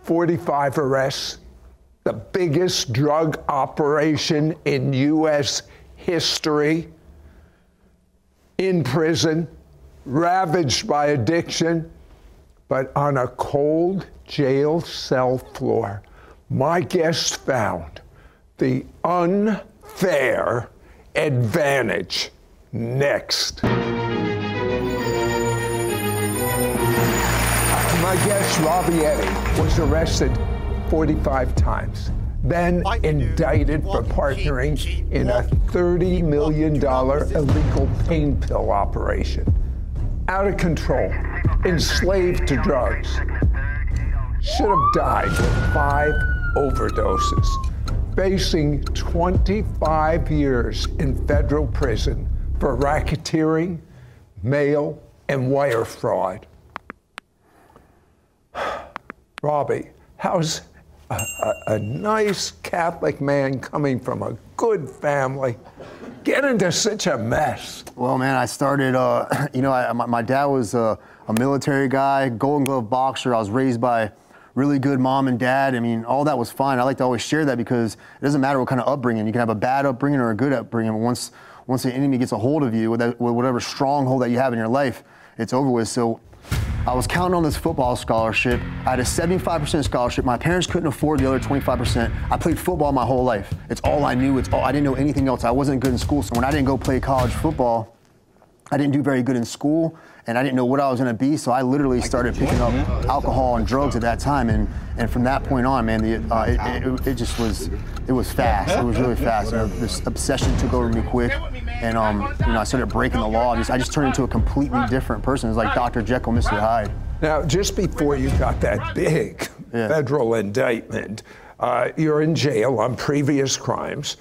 45 arrests, the biggest drug operation in U.S. history, in prison, ravaged by addiction, but on a cold jail cell floor, my guest found the unfair advantage. Next. My guest, Robbie Eddy, was arrested 45 times, then indicted for partnering in a $30 million illegal pain pill operation. Out of control, enslaved to drugs. Should have died with 5 overdoses. Facing 25 years in federal prison for racketeering, mail, and wire fraud. Robbie, how's a nice Catholic man coming from a good family get into such a mess? Well, man, I started, my dad was a military guy, Golden Glove boxer. I was raised by really good mom and dad. I mean, all that was fine. I like to always share that because it doesn't matter what kind of upbringing. You can have a bad upbringing or a good upbringing. Once the enemy gets a hold of you, with whatever stronghold that you have in your life, it's over with. So I was counting on this football scholarship. I had a 75% scholarship. My parents couldn't afford the other 25%. I played football my whole life. It's all I knew. I didn't know anything else. I wasn't good in school. So when I didn't go play college football, I didn't do very good in school, and I didn't know what I was going to be. So I literally started picking up alcohol and drugs at that time. And from that point on, man, it was fast. It was really fast. This obsession took over me quick. And I started breaking the law. I just turned into a completely different person. It was like Dr. Jekyll, Mr. Hyde. Now, just before you got that big federal indictment, you're in jail on previous crimes.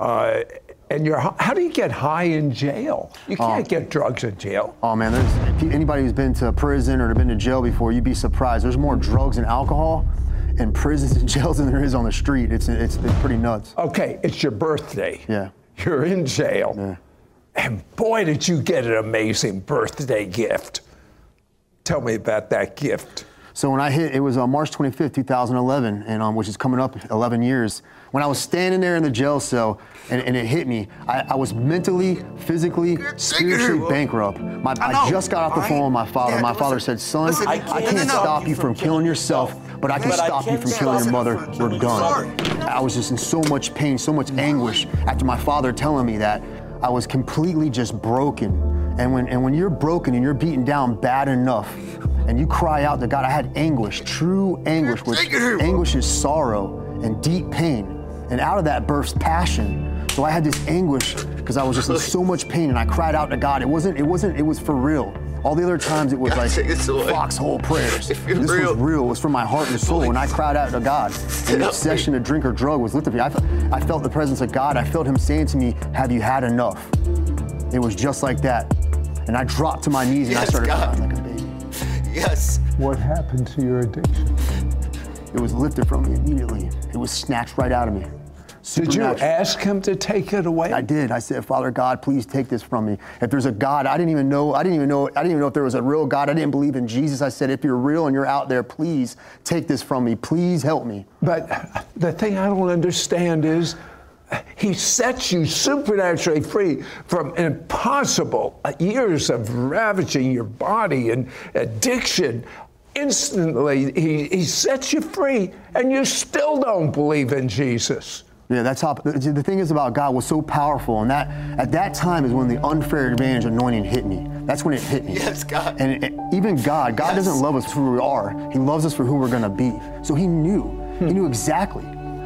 And how do you get high in jail? You can't get drugs in jail. Oh man, anybody who's been to prison or been to jail before, you'd be surprised. There's more drugs and alcohol in prisons and jails than there is on the street. It's pretty nuts. Okay, it's your birthday. Yeah. You're in jail. Yeah. And boy, did you get an amazing birthday gift. Tell me about that gift. So when I hit, it was March 25th, 2011, and which is coming up 11 years. When I was standing there in the jail cell and it hit me, I was mentally, physically, spiritually bankrupt. I just got off the phone with my father. My father said, son, I can't stop you from killing yourself, but I can stop you from killing your mother. We're done. I was just in so much pain, so much anguish after my father telling me that. I was completely just broken. And when you're broken and you're beaten down bad enough, and you cry out to God, I had anguish, true anguish, which anguish is sorrow and deep pain. And out of that bursts passion. So I had this anguish because I was just in so much pain, and I cried out to God. It was for real. All the other times it was like foxhole prayers. This was real. It was from my heart and soul. And I cried out to God. And the obsession to drink or drug was lifted me. I felt the presence of God. I felt him saying to me, have you had enough? It was just like that. And I dropped to my knees and I started crying like a baby. Yes. What happened to your addiction? It was lifted from me immediately. It was snatched right out of me. Did you ask him to take it away? I did. I said, Father God, please take this from me. If there's a God, I didn't even know if there was a real God. I didn't believe in Jesus. I said, if you're real and you're out there, please take this from me. Please help me. But the thing I don't understand is he sets you supernaturally free from impossible years of ravaging your body and addiction. Instantly, he sets you free, and you still don't believe in Jesus. Yeah, that's how, the thing is about God was so powerful, and that at that time is when the unfair advantage anointing hit me. That's when it hit me. Yes, God. And even God doesn't love us for who we are. He loves us for who we're gonna be. So he knew exactly.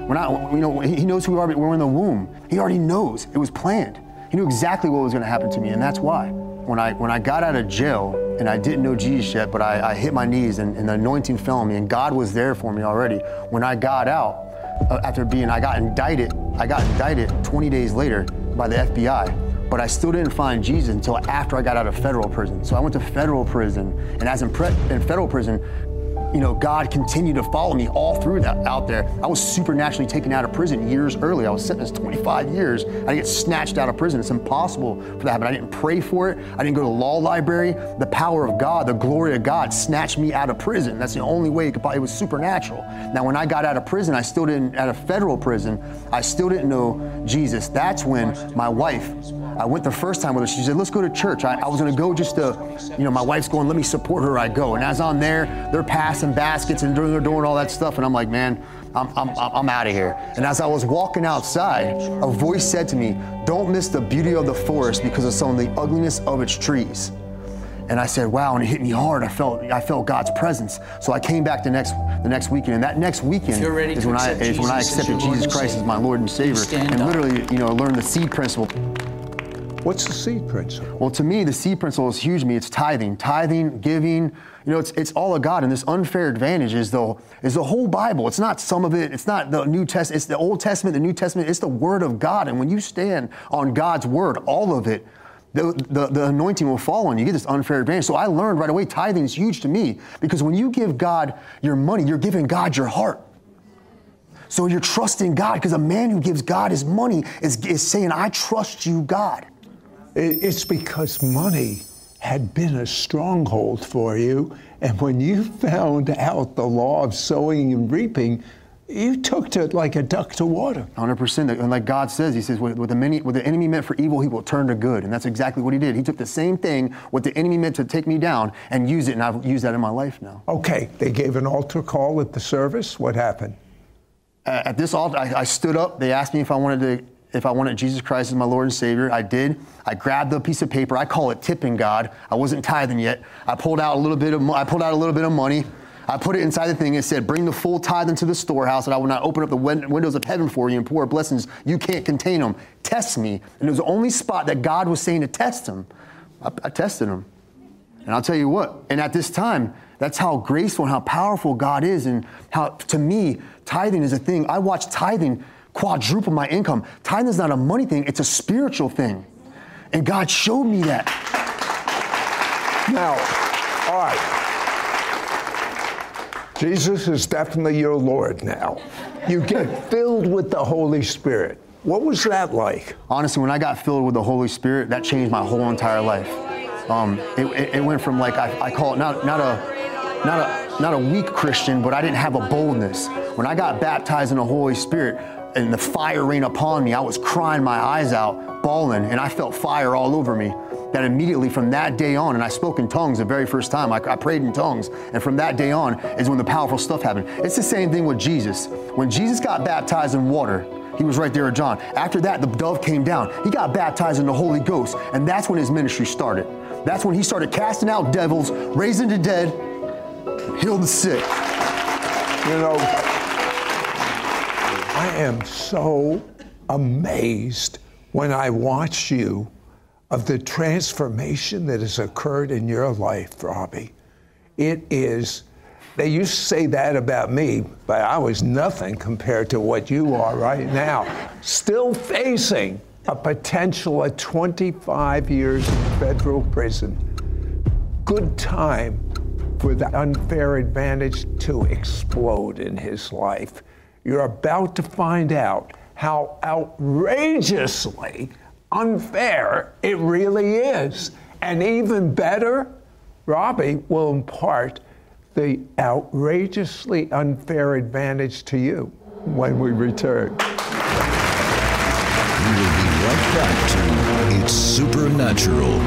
He knows who we are, but we're in the womb. He already knows, it was planned. He knew exactly what was gonna happen to me, and that's why. When I got out of jail, and I didn't know Jesus yet, but I hit my knees and the anointing fell on me, and God was there for me already. When I got out, I got indicted 20 days later by the FBI, but I still didn't find Jesus until after I got out of federal prison. So I went to federal prison, and as in federal prison, God continued to follow me all through that out there. I was supernaturally taken out of prison years early. I was sentenced 25 years. I get snatched out of prison. It's impossible for that to happen. I didn't pray for it. I didn't go to the law library. The power of God, the glory of God snatched me out of prison. That's the only way it was supernatural. Now, when I got out of prison, out of federal prison, I still didn't know Jesus. That's when my wife, I went the first time with her. She said, let's go to church. I was going to go just to, my wife's going, let me support her. I go. And as I'm there, they're passing baskets and they're doing all that stuff. And I'm like, man, I'm out of here. And as I was walking outside, a voice said to me, don't miss the beauty of the forest because of some of the ugliness of its trees. And I said, wow, and it hit me hard. I felt God's presence. So I came back the next weekend, and that next weekend is when I accepted Jesus Christ as my Lord and Savior, and literally, learned the seed principle. What's the seed principle? Well, to me, the seed principle is huge to me. It's tithing, giving. It's all of God. And this unfair advantage is the whole Bible. It's not some of it. It's not the New Testament. It's the Old Testament, the New Testament. It's the Word of God. And when you stand on God's Word, all of it, the anointing will fall on you. You get this unfair advantage. So I learned right away, tithing is huge to me, because when you give God your money, you're giving God your heart. So you're trusting God, because a man who gives God his money is saying, I trust you, God. It's because money had been a stronghold for you, and when you found out the law of sowing and reaping, you took to it like a duck to water. 100%. And like God says, he says, what the enemy meant for evil, he will turn to good. And that's exactly what he did. He took the same thing, what the enemy meant to take me down, and use it, and I've used that in my life now. Okay, they gave an altar call at the service. What happened? At this altar, I stood up. They asked me if I wanted Jesus Christ as my Lord and Savior. I did. I grabbed the piece of paper. I call it tipping God. I wasn't tithing yet. I pulled out a little bit of money. I put it inside the thing. It said, bring the full tithe into the storehouse, and I will not open up the windows of heaven for you and pour blessings. You can't contain them. Test me. And it was the only spot that God was saying to test him. I tested him. And I'll tell you what, and at this time, that's how graceful and how powerful God is, and how, to me, tithing is a thing. I watch tithing quadruple my income. Tithing is not a money thing, it's a spiritual thing. And God showed me that. Now, all right. Jesus is definitely your Lord now. You get filled with the Holy Spirit. What was that like? Honestly, when I got filled with the Holy Spirit, that changed my whole entire life. It went from, like, I call it not a weak Christian, but I didn't have a boldness. When I got baptized in the Holy Spirit and the fire rained upon me, I was crying my eyes out, bawling, and I felt fire all over me. That immediately from that day on, and I spoke in tongues the very first time, I prayed in tongues, and from that day on is when the powerful stuff happened. It's the same thing with Jesus. When Jesus got baptized in water, he was right there with John. After that, the dove came down. He got baptized in the Holy Ghost, and that's when his ministry started. That's when he started casting out devils, raising the dead, healed the sick. I am so amazed when I watch you of the transformation that has occurred in your life, Robbie. It is, they used to say that about me, but I was nothing compared to what you are right now. Still facing a potential of 25 years in federal prison. Good time for the unfair advantage to explode in his life. You're about to find out how outrageously unfair it really is. And even better, Robbie will impart the outrageously unfair advantage to you when we return. We will be right back to It's Supernatural.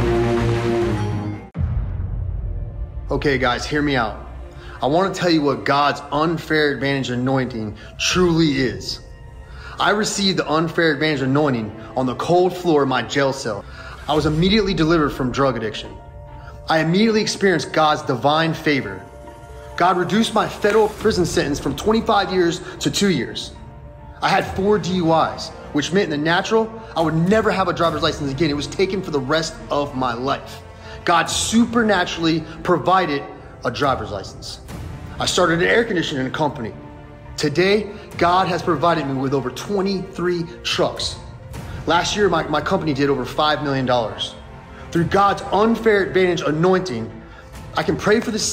Okay, guys, hear me out. I want to tell you what God's unfair advantage anointing truly is. I received the unfair advantage anointing on the cold floor of my jail cell. I was immediately delivered from drug addiction. I immediately experienced God's divine favor. God reduced my federal prison sentence from 25 years to 2 years. I had 4 DUIs, which meant in the natural, I would never have a driver's license again. It was taken for the rest of my life. God supernaturally provided a driver's license. I started an air conditioning company. Today, God has provided me with over 23 trucks. Last year, my company did over $5 million. Through God's unfair advantage anointing, I can pray for the sick,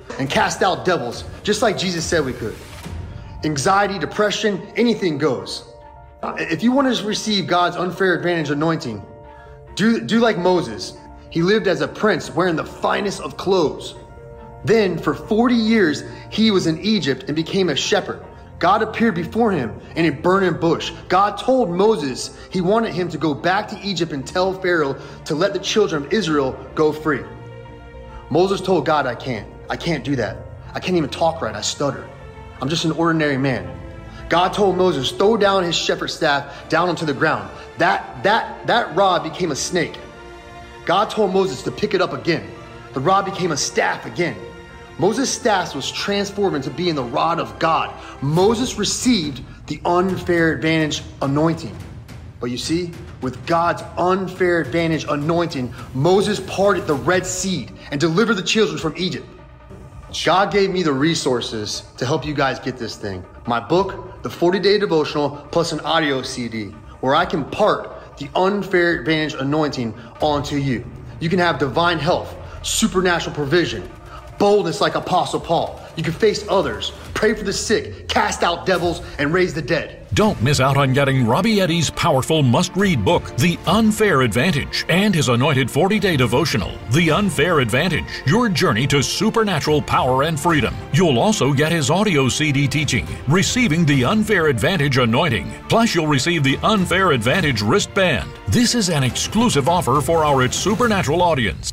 and cast out devils, just like Jesus said we could. Anxiety, depression, anything goes. If you want to receive God's unfair advantage anointing, do like Moses. He lived as a prince wearing the finest of clothes. Then for 40 years, he was in Egypt and became a shepherd. God appeared before him in a burning bush. God told Moses he wanted him to go back to Egypt and tell Pharaoh to let the children of Israel go free. Moses told God, I can't do that. I can't even talk right, I stutter. I'm just an ordinary man. God told Moses, throw down his shepherd's staff down onto the ground. That rod became a snake. God told Moses to pick it up again. The rod became a staff again. Moses' staff was transformed into being the rod of God. Moses received the unfair advantage anointing. But you see, with God's unfair advantage anointing, Moses parted the Red Sea and delivered the children from Egypt. God gave me the resources to help you guys get this thing. My book, the 40-day devotional, plus an audio CD, where I can part the unfair advantage anointing onto you. You can have divine health, supernatural provision, boldness like Apostle Paul. You can face others, pray for the sick, cast out devils, and raise the dead. Don't miss out on getting Robbie Eddy's powerful must-read book, The Unfair Advantage, and his anointed 40-day devotional, The Unfair Advantage, Your Journey to Supernatural Power and Freedom. You'll also get his audio CD teaching, Receiving the Unfair Advantage Anointing. Plus, you'll receive the Unfair Advantage wristband. This is an exclusive offer for our It's Supernatural audience.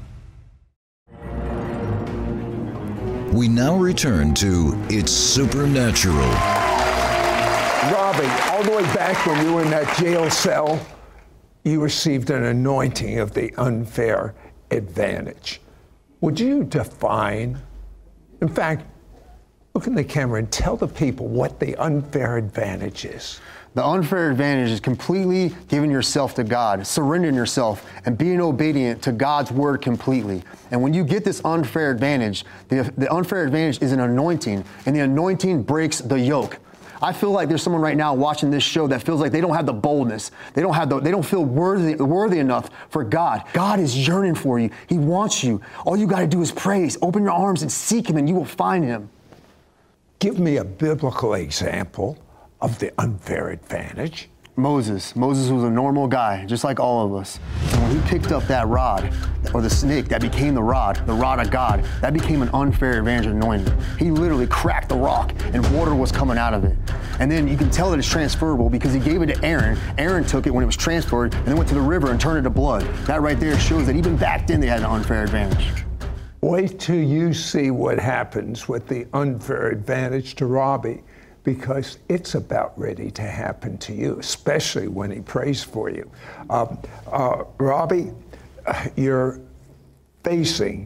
We now return to It's Supernatural. Robbie, all the way back when you were in that jail cell, you received an anointing of the unfair advantage. Would you define, in fact, look in the camera and tell the people what the unfair advantage is? The unfair advantage is completely giving yourself to God, surrendering yourself, and being obedient to God's word completely. And when you get this unfair advantage, the unfair advantage is an anointing, and the anointing breaks the yoke. I feel like there's someone right now watching this show that feels like they don't have the boldness. They don't feel worthy enough for God. God is yearning for you. He wants you. All you got to do is praise, open your arms and seek him, and you will find him. Give me a biblical example of the unfair advantage. Moses was a normal guy, just like all of us. And when he picked up that rod, or the snake that became the rod of God, that became an unfair advantage anointing. He literally cracked the rock and water was coming out of it. And then you can tell that it's transferable because he gave it to Aaron. Aaron took it when it was transferred and then went to the river and turned it to blood. That right there shows that even back then they had an unfair advantage. Wait till you see what happens with the unfair advantage to Robbie, because it's about ready to happen to you, especially when he prays for you. Robbie, you're facing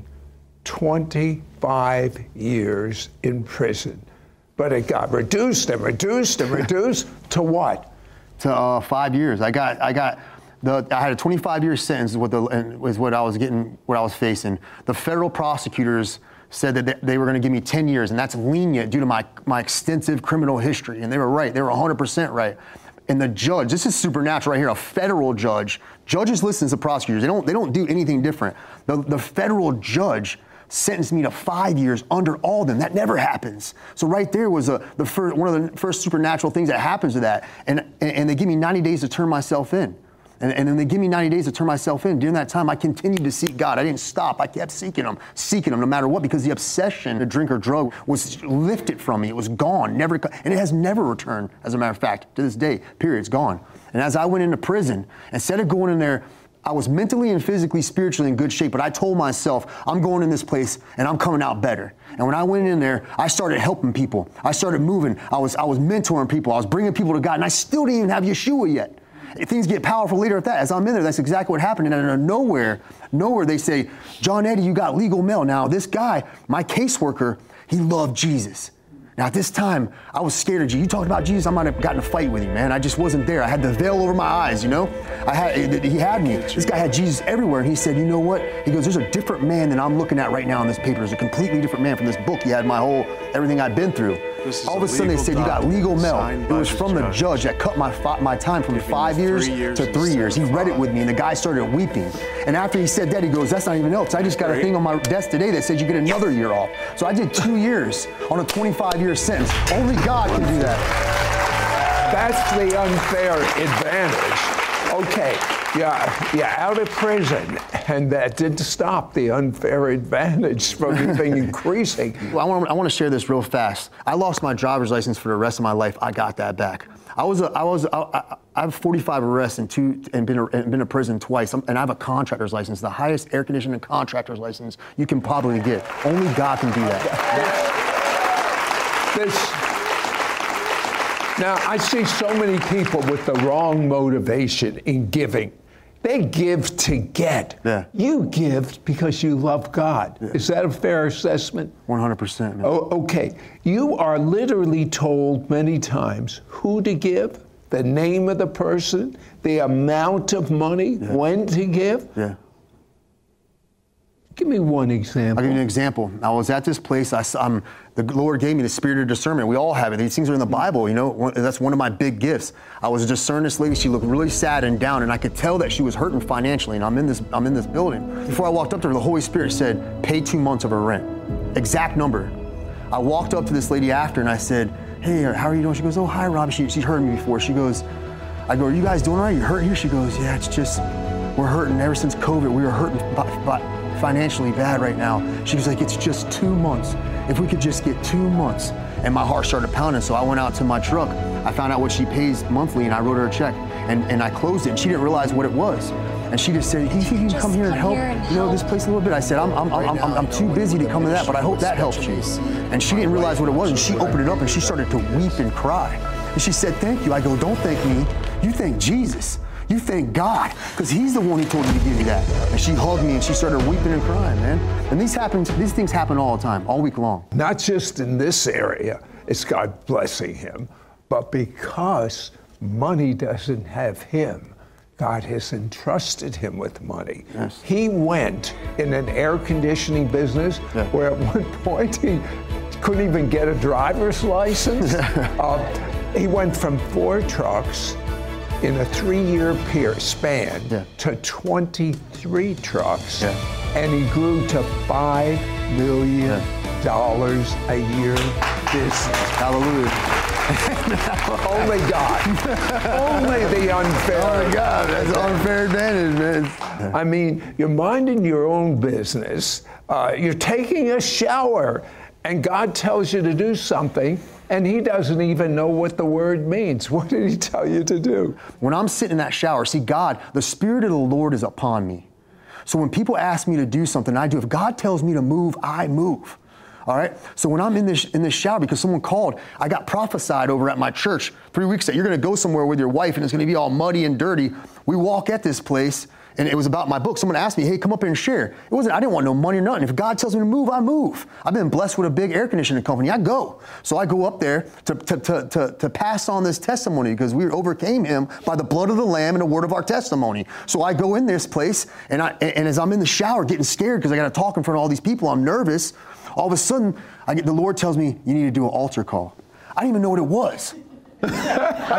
25 years in prison, but it got reduced to what? To 5 years. I had a 25-year sentence is what I was facing. The federal prosecutors said that they were going to give me 10 years, and that's lenient due to my extensive criminal history. And they were right. They were 100% right. And the judge, this is supernatural right here, a federal judge. Judges listen to prosecutors. They don't do anything different. The federal judge sentenced me to 5 years under all of them. That never happens. So right there was one of the first supernatural things that happens to that. And they give me 90 days to turn myself in. And then they give me 90 days to turn myself in. During that time, I continued to seek God. I didn't stop. I kept seeking him no matter what, because the obsession to drink or drug was lifted from me. It was gone, and it has never returned, as a matter of fact, to this day, period, it's gone. And as I went into prison, instead of going in there, I was mentally and physically, spiritually in good shape, but I told myself, I'm going in this place and I'm coming out better. And when I went in there, I started helping people. I started moving. I was mentoring people. I was bringing people to God, and I still didn't even have Yeshua yet. Things get powerful later at that. As I'm in there, that's exactly what happened. And out of nowhere, they say, John Eddy, you got legal mail. Now, this guy, my caseworker, he loved Jesus. Now, at this time, I was scared of Jesus. You talking about Jesus, I might have gotten in a fight with you, man. I just wasn't there. I had the veil over my eyes, you know? He had me. This guy had Jesus everywhere. And he said, you know what? He goes, there's a different man than I'm looking at right now on this paper. There's a completely different man from this book. He had everything I'd been through. All of a sudden they said, you got legal mail. It was from the judge that cut my time from 5 years to 3 years. He read it with me, and the guy started weeping. And after he said that, he goes, that's not even enough. I just got a thing on my desk today that says you get another year off. So I did 2 years on a 25-year sentence. Only God can do that. That's the unfair advantage. Okay, yeah, out of prison, and that didn't stop the unfair advantage from even increasing. Well, I want to share this real fast. I lost my driver's license for the rest of my life. I got that back. I have 45 arrests and been to prison twice, and I have a contractor's license, the highest air conditioning contractor's license you can probably get. Only God can do that. Now, I see so many people with the wrong motivation in giving. They give to get. Yeah. You give because you love God. Yeah. Is that a fair assessment? 100%. Oh, okay. You are literally told many times who to give, the name of the person, the amount of money, when to give. Yeah. Give me one example. I'll give you an example. I was at this place. The Lord gave me the spirit of discernment. We all have it. These things are in the Bible, you know. That's one of my big gifts. I was discerning this lady. She looked really sad and down, and I could tell that she was hurting financially. And I'm in this building. Before I walked up to her, the Holy Spirit said, pay 2 months of her rent. Exact number. I walked up to this lady after, and I said, hey, how are you doing? She goes, oh, hi, Rob. She's heard me before. She goes, I go, are you guys doing all right? You hurt here? She goes, yeah, it's just, we're hurting. Ever since COVID, we were hurting financially bad right now. She was like, it's just 2 months. If we could just get 2 months. And my heart started pounding, so I went out to my truck. I found out what she pays monthly, and I wrote her a check. And I closed it, and she didn't realize what it was. And she just said, you think you can come here and help, this place a little bit? I said, I'm too busy to come to that, but I hope that helps you. And she didn't realize what it was, and she opened it up, and she started to weep and cry. And she said, thank you. I go, don't thank me. You thank Jesus. You thank God, because He's the one who told you to give you that. And she hugged me, and she started weeping and crying, man. And these things happen all the time, all week long. Not just in this area, it's God blessing him, but because money doesn't have him, God has entrusted him with money. Yes. He went in an air conditioning business where at one point he couldn't even get a driver's license. He went from 4 trucks in a 3-year span to 23 trucks, and he grew to $5 million a year business. Hallelujah. Only God. Only the unfair. Oh, God, that's an unfair advantage, man. I mean, you're minding your own business. You're taking a shower, and God tells you to do something, and He doesn't even know what the word means. What did He tell you to do? When I'm sitting in that shower, see, God, the Spirit of the Lord is upon me. So when people ask me to do something, I do. If God tells me to move, I move. All right? So when I'm in this shower, because someone called, I got prophesied over at my church 3 weeks that you're going to go somewhere with your wife and it's going to be all muddy and dirty. We walk at this place, and it was about my book. Someone asked me, hey, come up here and share. I didn't want no money or nothing. If God tells me to move, I move. I've been blessed with a big air conditioning company. I go. So I go up there to pass on this testimony, because we overcame him by the blood of the Lamb and the word of our testimony. So I go in this place, and as I'm in the shower getting scared because I got to talk in front of all these people, I'm nervous. All of a sudden, the Lord tells me, you need to do an altar call. I didn't even know what it was. I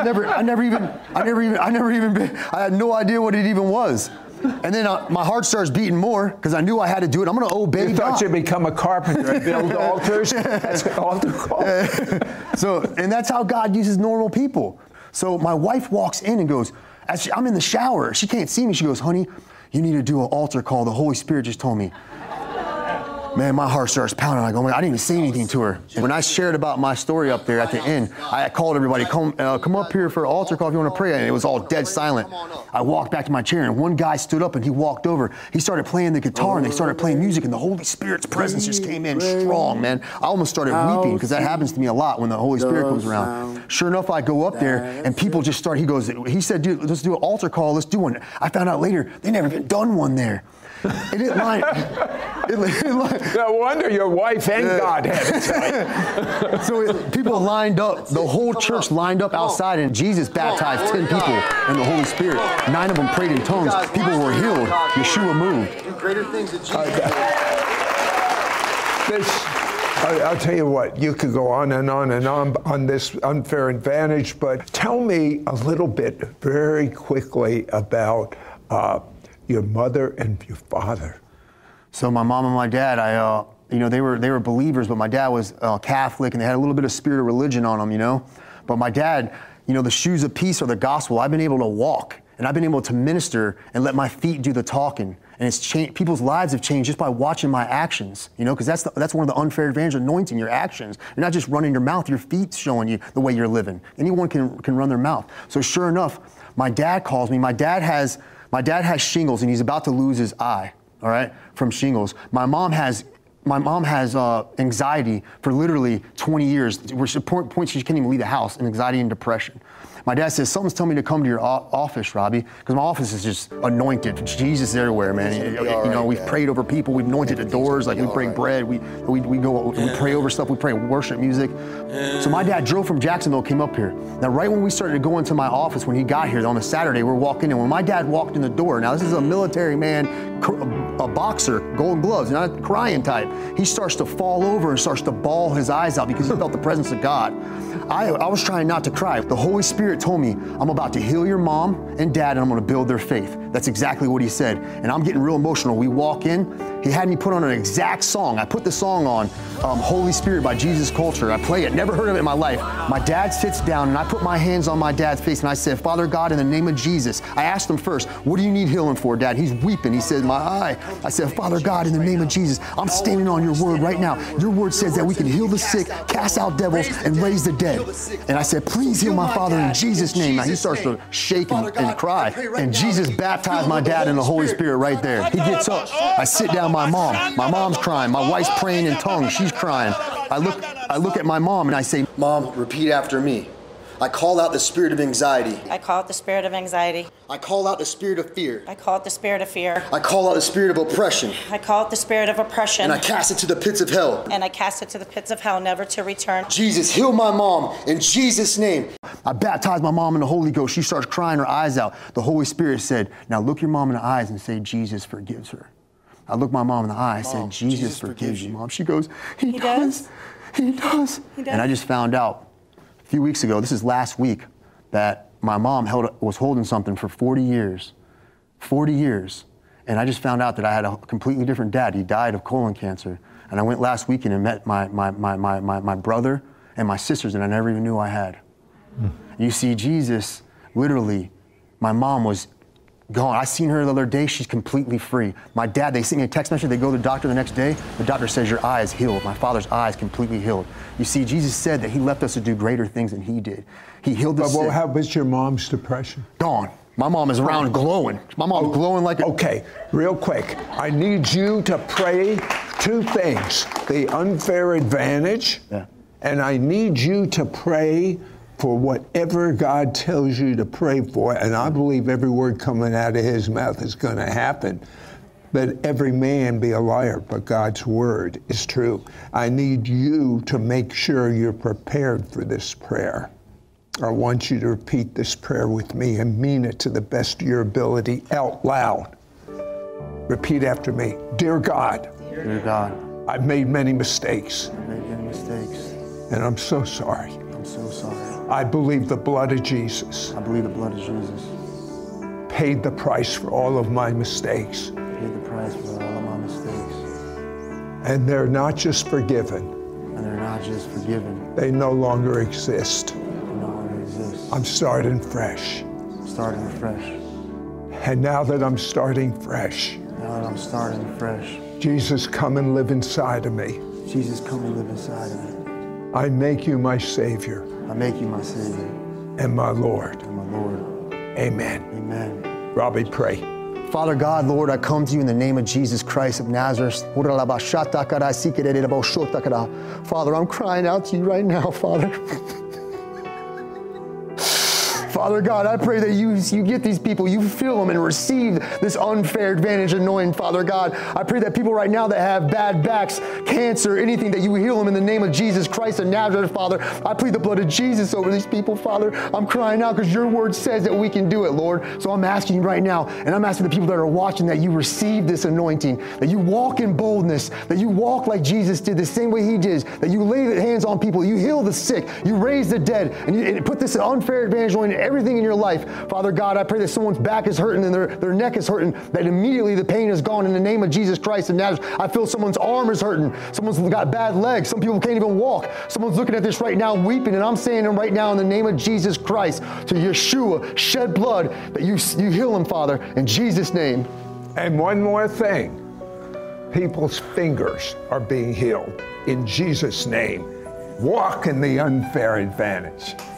had no idea what it even was. And then my heart starts beating more because I knew I had to do it. I'm going to obey God. You thought you'd become a carpenter and build altars? That's an altar call. And that's how God uses normal people. So my wife walks in and goes, I'm in the shower. She can't see me. She goes, honey, you need to do an altar call. The Holy Spirit just told me. Man, my heart starts pounding. I go, man, I didn't even say anything to her. When I shared about my story up there at the end, I called everybody, come up here for an altar call if you want to pray. And it was all dead silent. I walked back to my chair, and one guy stood up and he walked over. He started playing the guitar, and they started playing music, and the Holy Spirit's presence just came in strong, man. I almost started weeping, because that happens to me a lot when the Holy Spirit comes around. Sure enough, I go up there, and people just start, he said, dude, let's do an altar call. Let's do one. I found out later, they never even done one there. And no wonder your wife and God had it tonight. So people lined up, the whole church lined up outside, and Jesus baptized 10 people in the Holy Spirit. 9 of them prayed in tongues. People were healed. Yeshua moved. Greater things that I'll tell you what, you could go on and on and on this unfair advantage, but tell me a little bit very quickly about your mother and your father. So my mom and my dad, they were believers, but my dad was Catholic, and they had a little bit of spirit of religion on them, But my dad, the shoes of peace are the gospel. I've been able to walk, and I've been able to minister and let my feet do the talking. And it's changed. People's lives have changed just by watching my actions, because that's one of the unfair advantages, anointing your actions. You're not just running your mouth, your feet's showing you the way you're living. Anyone can run their mouth. So sure enough, my dad calls me. My dad has shingles, and he's about to lose his eye, all right, from shingles. My mom has anxiety for literally 20 years, where she point she can't even leave the house, and anxiety and depression. My dad says, something's telling me to come to your office, Robbie, because my office is just anointed. Jesus is everywhere, man. We've prayed over people. We've anointed the doors. Like, we break bread. We pray over stuff. We pray worship music. So my dad drove from Jacksonville, came up here. Now, right when we started to go into my office, when he got here on a Saturday, we're walking in. When my dad walked in the door, now this is a military man, a boxer, golden gloves, not a crying type. He starts to fall over and starts to bawl his eyes out because he felt the presence of God. I was trying not to cry. The Holy Spirit told me, I'm about to heal your mom and dad, and I'm going to build their faith. That's exactly what he said. And I'm getting real emotional. We walk in. He had me put on an exact song. I put the song on, Holy Spirit by Jesus Culture. I play it. Never heard of it in my life. My dad sits down, and I put my hands on my dad's face, and I said, Father God, in the name of Jesus. I asked him first, what do you need healing for, Dad? He's weeping. He said, my eye. I said, Father God, in the name of Jesus, I'm standing on your word right now. Your word says that we can heal the sick, cast out devils, and raise the dead. And I said, please heal my father in Jesus' name. Now he starts to shake and cry. And Jesus baptized my dad in the Holy Spirit right there. He gets up. I sit down my mom. My mom's crying. My wife's praying in tongues. She's crying. I look at my mom and I say, Mom, repeat after me. I call out the spirit of anxiety. I call out the spirit of anxiety. I call out the spirit of fear. I call out the spirit of fear. I call out the spirit of oppression. I call out the spirit of oppression. And I cast it to the pits of hell. And I cast it to the pits of hell, never to return. Jesus, heal my mom in Jesus' name. I baptized my mom in the Holy Ghost. She starts crying her eyes out. The Holy Spirit said, now look your mom in the eyes and say, Jesus forgives her. I looked my mom in the eye and said, Jesus forgives you, Mom. She goes, He does. He does. And I just found out a few weeks ago, this is last week, that my mom was holding something for 40 years. 40 years. And I just found out that I had a completely different dad. He died of colon cancer. And I went last weekend and met my brother and my sisters, and I never even knew I had. You see, Jesus, literally, my mom was gone. I seen her the other day. She's completely free. My dad, they sent me a text message. They go to the doctor the next day. The doctor says, your eye is healed. My father's eye is completely healed. You see, Jesus said that he left us to do greater things than he did. He healed the sick. Well, how was your mom's depression? Gone. My mom is around glowing. My mom's glowing like a... Okay, real quick. I need you to pray two things. The unfair advantage, and I need you to pray for whatever God tells you to pray for, and I believe every word coming out of his mouth is going to happen. Let every man be a liar, but God's word is true. I need you to make sure you're prepared for this prayer. I want you to repeat this prayer with me and mean it to the best of your ability out loud. Repeat after me. Dear God. Dear God. I've made many mistakes. I've made many mistakes. And I'm so sorry. I'm so sorry. I believe the blood of Jesus. I believe the blood of Jesus paid the price for all of my mistakes. Paid the price for all of my mistakes. And they're not just forgiven. And they're not just forgiven. They no longer exist. They no longer exist. I'm starting fresh. Starting fresh. And now that I'm starting fresh. Now that I'm starting fresh. Jesus, come and live inside of me. Jesus, come and live inside of me. I make you my Savior. I make you my Savior. And my Lord. And my Lord. Amen. Amen. Robbie, pray. Father God, Lord, I come to you in the name of Jesus Christ of Nazareth. Father, I'm crying out to you right now, Father. Father God, I pray that you get these people, you fill them and receive this unfair advantage anointing, Father God. I pray that people right now that have bad backs, cancer, anything, that you heal them in the name of Jesus Christ of Nazareth, Father. I plead the blood of Jesus over these people, Father. I'm crying out because your word says that we can do it, Lord. So I'm asking you right now, and I'm asking the people that are watching, that you receive this anointing, that you walk in boldness, that you walk like Jesus did, the same way he did, that you lay hands on people, you heal the sick, you raise the dead, and you put this unfair advantage on everything in your life. Father God, I pray that someone's back is hurting and their neck is hurting, that immediately the pain is gone in the name of Jesus Christ of Nazareth. I feel someone's arm is hurting. Someone's got bad legs. Some people can't even walk. Someone's looking at this right now weeping, and I'm saying them right now in the name of Jesus Christ, to Yeshua, shed blood, that you heal them, Father, in Jesus' name. And one more thing. People's fingers are being healed in Jesus' name. Walk in the unfair advantage.